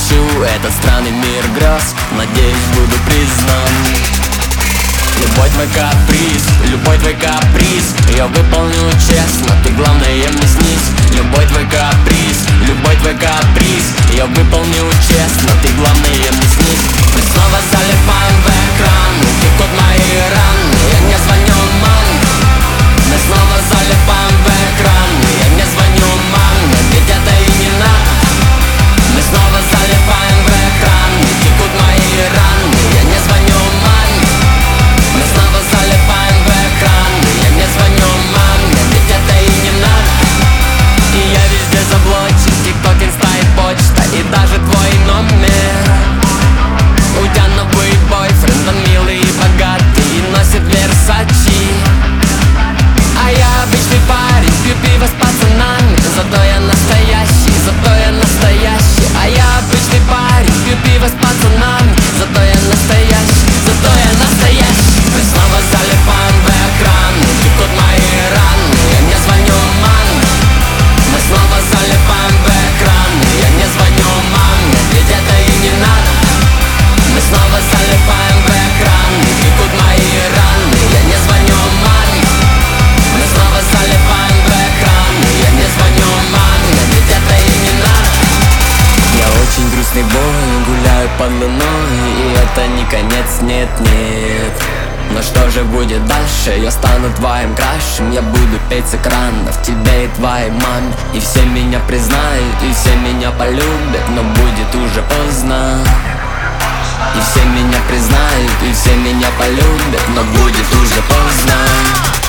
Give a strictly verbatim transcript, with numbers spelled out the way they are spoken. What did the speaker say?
ищу этот странный мир грез. Надеюсь, буду признан. Любой твой каприз, любой твой каприз я выполню честно, ты главное мне снись. Любой твой каприз, любой твой каприз я выполню честно, ты главное мне снись. Мы снова залипаем в экран, текут мои раны, я не звоню маме. Мы снова залипаем в экран, я не звоню маме, ведь это и не надо. Мы снова залипаем в экран, текут мои раны, я не звоню маме. Мы снова залипаем в экран, я не звоню маме, ведь это и не надо. И я везде заблочен, тикток, инста и почта, и даже твой номер. У тебя новый бойфренд, он милый и богатый, и носит Версачи. А я обычный парень, пью пиво с пацанами, зато я настоящий, зато я настоящий. А я обычный парень, пью пиво с пацанами, зато я настоящий, зато я настоящий. Мы снова залипаем в экран, текут мои раны, я не звоню маме. Мы снова залипаем в экран, я не звоню маме, ведь это и не надо. Мы снова залипаем в экран, текут мои раны, я не звоню маме. Мы снова залипаем в экран, я не звоню маме, ведь это и не надо. Я очень грустный бой, гуляю под луной, и это не конец, нет, нет. Но что же будет дальше? Я стану твоим крашем, я буду петь с экранов тебе и твоей маме. И все меня признают, и все меня полюбят, но будет уже поздно. И все меня признают, и все меня полюбят, но будет уже поздно.